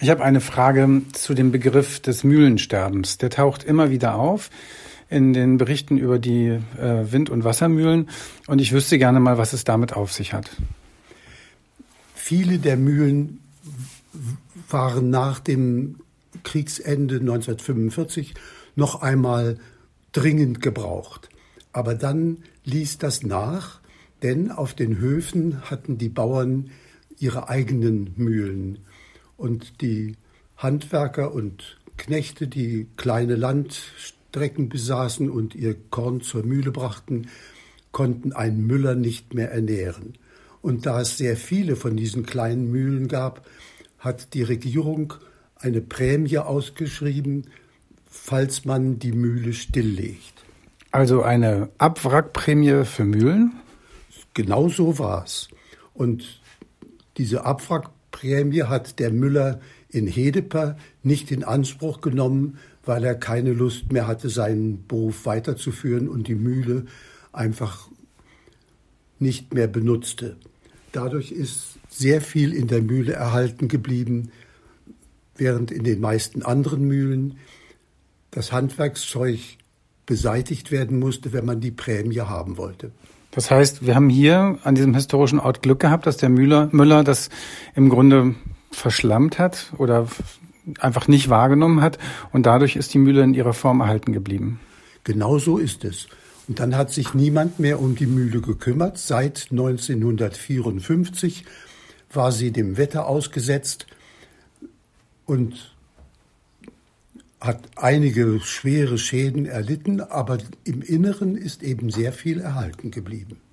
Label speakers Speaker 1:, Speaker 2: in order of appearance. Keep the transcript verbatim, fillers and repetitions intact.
Speaker 1: Ich habe eine Frage zu dem Begriff des Mühlensterbens. Der taucht immer wieder auf in den Berichten über die äh, Wind- und Wassermühlen. Und ich wüsste gerne mal, was es damit auf sich hat.
Speaker 2: Viele der Mühlen waren nach dem Kriegsende neunzehnhundertfünfundvierzig noch einmal dringend gebraucht. Aber dann ließ das nach, denn auf den Höfen hatten die Bauern ihre eigenen Mühlen. Und die Handwerker und Knechte, die kleine Landstrecken besaßen und ihr Korn zur Mühle brachten, konnten einen Müller nicht mehr ernähren. Und da es sehr viele von diesen kleinen Mühlen gab, hat die Regierung eine Prämie ausgeschrieben, falls man die Mühle stilllegt.
Speaker 1: Also eine Abwrackprämie für Mühlen?
Speaker 2: Genau so war es. Und diese Abwrackprämie hat der Müller in Hedeper nicht in Anspruch genommen, weil er keine Lust mehr hatte, seinen Beruf weiterzuführen und die Mühle einfach nicht mehr benutzte. Dadurch ist sehr viel in der Mühle erhalten geblieben, während in den meisten anderen Mühlen das Handwerkszeug beseitigt werden musste, wenn man die Prämie haben wollte.
Speaker 1: Das heißt, wir haben hier an diesem historischen Ort Glück gehabt, dass der Müller, Müller das im Grunde verschlammt hat oder einfach nicht wahrgenommen hat und dadurch ist die Mühle in ihrer Form erhalten geblieben.
Speaker 2: Genau so ist es. Und dann hat sich niemand mehr um die Mühle gekümmert. Seit neunzehnhundertvierundfünfzig war sie dem Wetter ausgesetzt und hat einige schwere Schäden erlitten, aber im Inneren ist eben sehr viel erhalten geblieben.